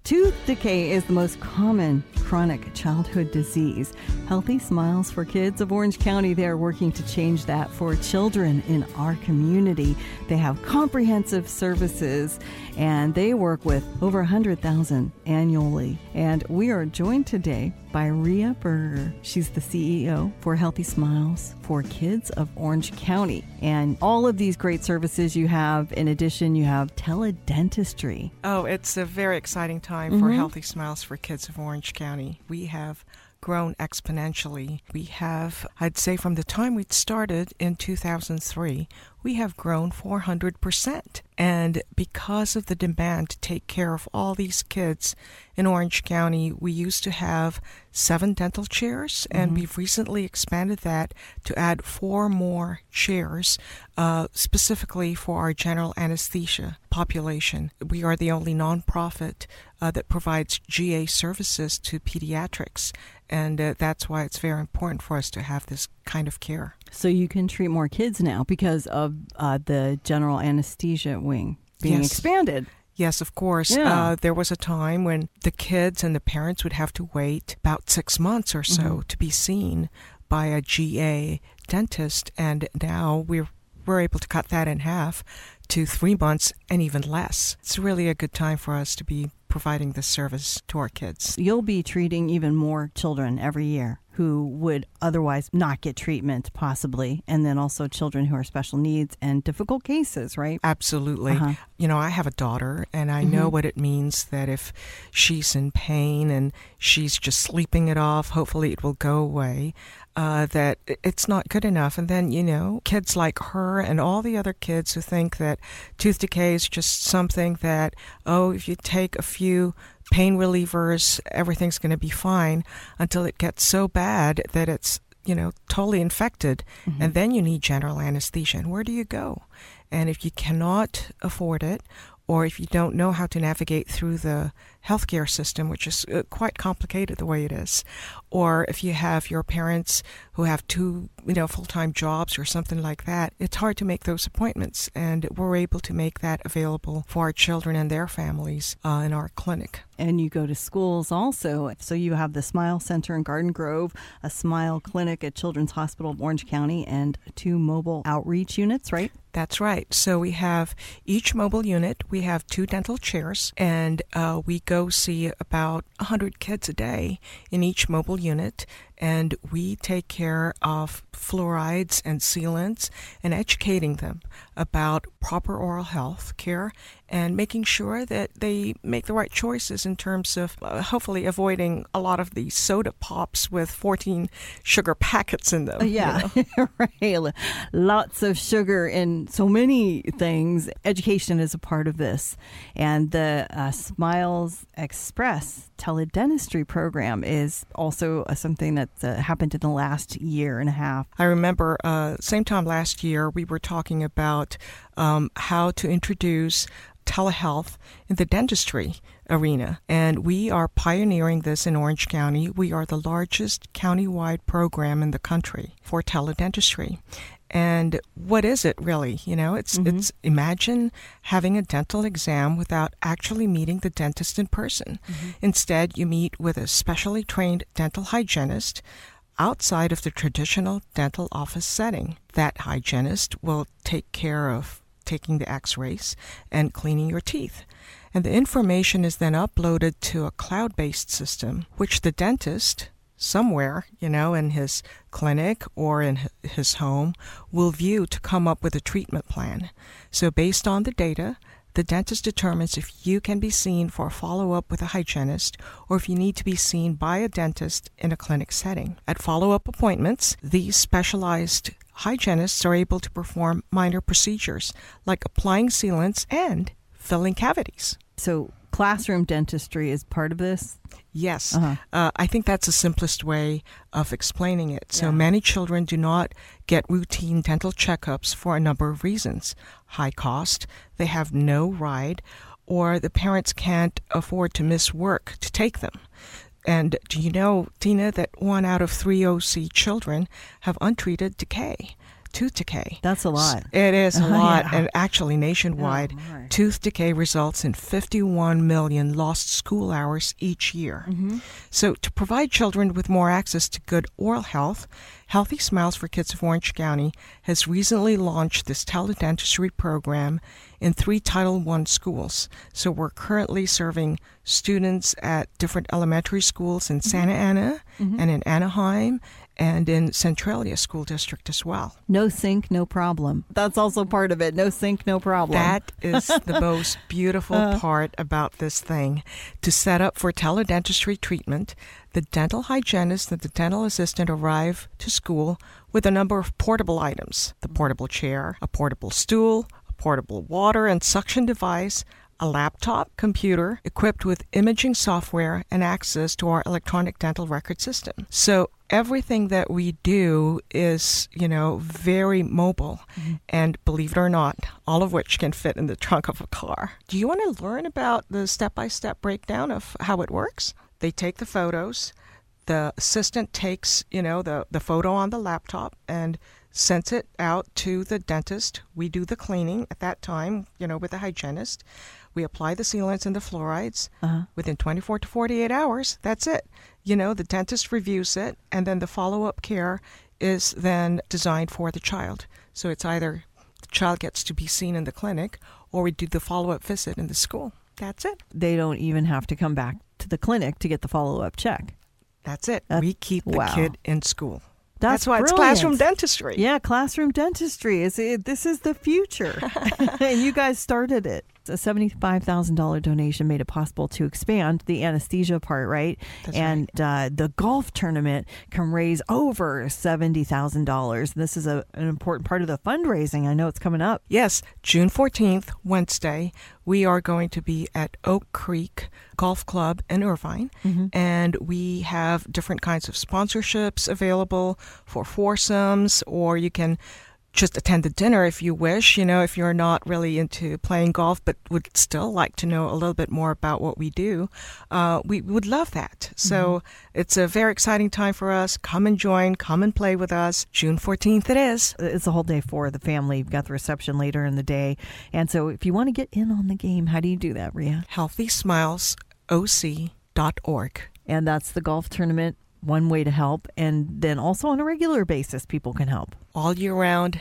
Tooth decay is the most common chronic childhood disease. Healthy Smiles for Kids of Orange County, they're working to change that for children in our community. They have comprehensive services, and they work with over 100,000 annually. And we are joined today by Rhea Berger. She's the CEO for Healthy Smiles for Kids of Orange County. And all of these great services you have, in addition, you have teledentistry. Oh, it's a very exciting time for Healthy Smiles for Kids of Orange County. We have grown exponentially. We have, I'd say from the time we started in 2003, we have grown 400%. And because of the demand to take care of all these kids in Orange County, we used to have 7 dental chairs, and we've recently expanded that to add 4 more chairs, specifically for our general anesthesia population. We are the only nonprofit that provides GA services to pediatrics, and that's why it's very important for us to have this kind of care. So you can treat more kids now because of the general anesthesia wing being expanded. Yes, of course. Yeah. There was a time when the kids and the parents would have to wait about 6 months or so to be seen by a GA dentist, and now we're able to cut that in half to 3 months and even less. It's really a good time for us to be providing this service to our kids. You'll be treating even more children every year who would otherwise not get treatment, possibly, and then also children who are special needs and difficult cases, right? Absolutely. You know, I have a daughter, and I know what it means that if she's in pain and she's just sleeping it off, hopefully it will go away, that it's not good enough. And then, you know, kids like her and all the other kids who think that tooth decay is just something that, oh, if you take a few pain relievers, everything's going to be fine, until it gets so bad that it's, you know, totally infected. And then you need general anesthesia. And where do you go? And if you cannot afford it, or if you don't know how to navigate through the healthcare system, which is quite complicated the way it is, or if you have your parents who have 2, full-time jobs or something like that, it's hard to make those appointments. And we're able to make that available for our children and their families in our clinic. And you go to schools also. So you have the Smile Center in Garden Grove, a Smile Clinic at Children's Hospital of Orange County, and 2 mobile outreach units, right? That's right. So we have each mobile unit, we have 2 dental chairs, and we go see about 100 kids a day in each mobile unit. And we take care of fluorides and sealants and educating them about proper oral health care and making sure that they make the right choices in terms of hopefully avoiding a lot of these soda pops with 14 sugar packets in them. Yeah, right. Lots of sugar in so many things. Education is a part of this. And the Smiles Express teledentistry program is also something that happened in the last year and a half. I remember same time last year, we were talking about how to introduce telehealth in the dentistry arena. And we are pioneering this in Orange County. We are the largest countywide program in the country for teledentistry. And what is it really? It's imagine having a dental exam without actually meeting the dentist in person. Instead, you meet with a specially trained dental hygienist outside of the traditional dental office setting. That hygienist will take care of taking the x-rays and cleaning your teeth. And the information is then uploaded to a cloud-based system, which the dentist somewhere, in his clinic or in his home will view to come up with a treatment plan. So based on the data, the dentist determines if you can be seen for a follow-up with a hygienist or if you need to be seen by a dentist in a clinic setting. At follow-up appointments, these specialized hygienists are able to perform minor procedures like applying sealants and filling cavities. So classroom dentistry is part of this? Yes. I think that's the simplest way of explaining it. So many children do not get routine dental checkups for a number of reasons. High cost, they have no ride, or the parents can't afford to miss work to take them. And do you know, Tina, that 1 out of 3 OC children have untreated decay? tooth decay. That's a lot. It is a lot, Yeah. and actually nationwide, tooth decay results in 51 million lost school hours each year. So to provide children with more access to good oral health, Healthy Smiles for Kids of Orange County has recently launched this teledentistry program in 3 Title I schools. So we're currently serving students at different elementary schools in Santa Ana and in Anaheim and in Centralia School District as well. No sink, no problem. That's also part of it. No sink, no problem. That is the most beautiful part about this thing. To set up for teledentistry treatment, the dental hygienist and the dental assistant arrive to school with a number of portable items: the portable chair, a portable stool, a portable water and suction device, a laptop computer equipped with imaging software and access to our electronic dental record system. So everything that we do is, very mobile. And believe it or not, all of which can fit in the trunk of a car. Do you want to learn about the step-by-step breakdown of how it works? They take the photos. The assistant takes, the photo on the laptop and sends it out to the dentist. We do the cleaning at that time, with the hygienist. We apply the sealants and the fluorides. Within 24 to 48 hours, that's it. The dentist reviews it, and then the follow-up care is then designed for the child. So it's either the child gets to be seen in the clinic, or we do the follow-up visit in the school. That's it. They don't even have to come back to the clinic to get the follow-up check. That's it. We keep the kid in school. That's why brilliant. It's classroom dentistry. Yeah, classroom dentistry. This is the future. And you guys started it. A $75,000 donation made it possible to expand the anesthesia part, right? That's and right. The golf tournament can raise over $70,000. This is an important part of the fundraising. I know it's coming up. Yes, June 14th, Wednesday, we are going to be at Oak Creek Golf Club in Irvine, and we have different kinds of sponsorships available for foursomes, or you can just attend the dinner if you wish, if you're not really into playing golf but would still like to know a little bit more about what we do. We would love that. So it's a very exciting time for us. Come and join. Come and play with us. June 14th it is. It's a whole day for the family. You've got the reception later in the day. And so if you want to get in on the game, how do you do that, Rhea? HealthySmilesOC.org. And that's the golf tournament. One way to help, and then also on a regular basis, people can help. All year round,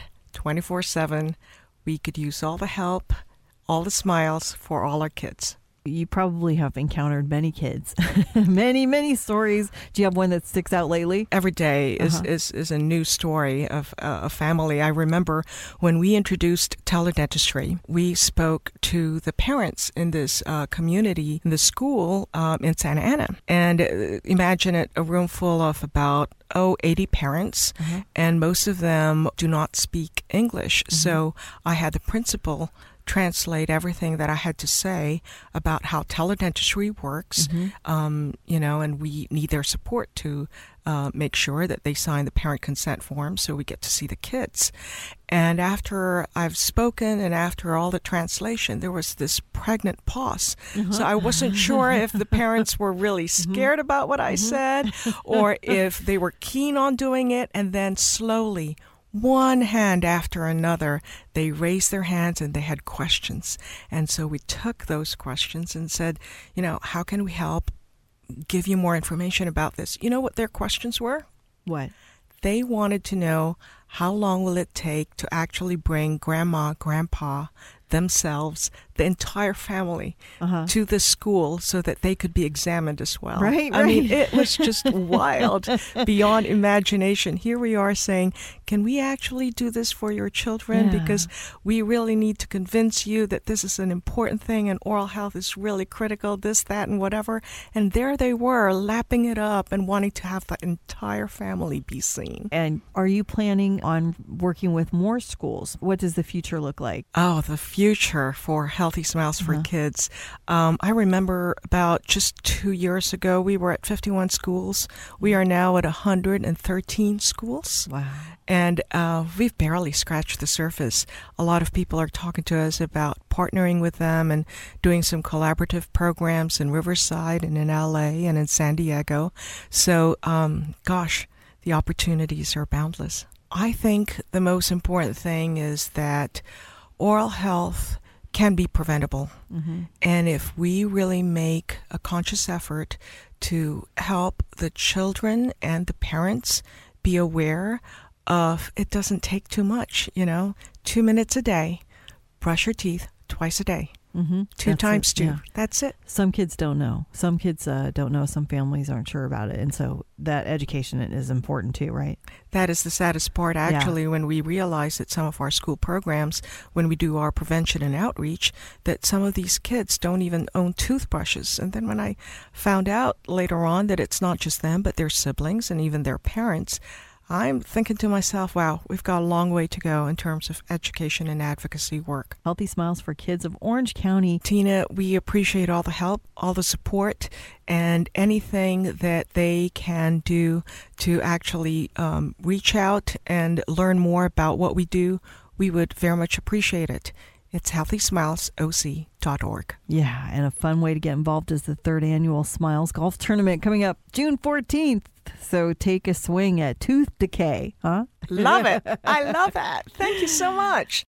24/7, we could use all the help, all the smiles for all our kids. You probably have encountered many kids, many stories. Do you have one that sticks out lately? Every day is a new story of a family. I remember when we introduced teledentistry, we spoke to the parents in this community, in the school in Santa Ana. And imagine it, a room full of about 80 parents, and most of them do not speak English. So I had the principal translate everything that I had to say about how teledentistry works, and we need their support to make sure that they sign the parent consent form so we get to see the kids. And after I've spoken and after all the translation, there was this pregnant pause. So I wasn't sure if the parents were really scared about what I said or if they were keen on doing it. And then slowly, one hand after another, they raised their hands and they had questions. And so we took those questions and said, how can we help give you more information about this? You know what their questions were? What? They wanted to know, how long will it take to actually bring grandma, grandpa, themselves, the entire family to the school so that they could be examined as well. Right. I mean, it was just wild, beyond imagination. Here we are saying, can we actually do this for your children? Yeah. Because we really need to convince you that this is an important thing and oral health is really critical, this, that, and whatever. And there they were, lapping it up and wanting to have the entire family be seen. And are you planning on working with more schools? What does the future look like? Oh, the future for Healthy Smiles for Kids. I remember about just 2 years ago, we were at 51 schools. We are now at 113 schools. Wow. And we've barely scratched the surface. A lot of people are talking to us about partnering with them and doing some collaborative programs in Riverside and in LA and in San Diego. So, the opportunities are boundless. I think the most important thing is that oral health can be preventable. And if we really make a conscious effort to help the children and the parents be aware of, it doesn't take too much, 2 minutes a day, brush your teeth twice a day. Two times two. Yeah. That's it. Some kids don't know. Some kids don't know. Some families aren't sure about it. And so that education is important too, right? That is the saddest part, actually, when we realize that some of our school programs, when we do our prevention and outreach, that some of these kids don't even own toothbrushes. And then when I found out later on that it's not just them, but their siblings and even their parents, I'm thinking to myself, wow, we've got a long way to go in terms of education and advocacy work. Healthy Smiles for Kids of Orange County. Tina, we appreciate all the help, all the support, and anything that they can do to actually reach out and learn more about what we do. We would very much appreciate it. It's healthysmilesoc.org. Yeah, and a fun way to get involved is the 3rd annual Smiles Golf Tournament coming up June 14th. So take a swing at Tooth Decay, huh? Love it. I love that. Thank you so much.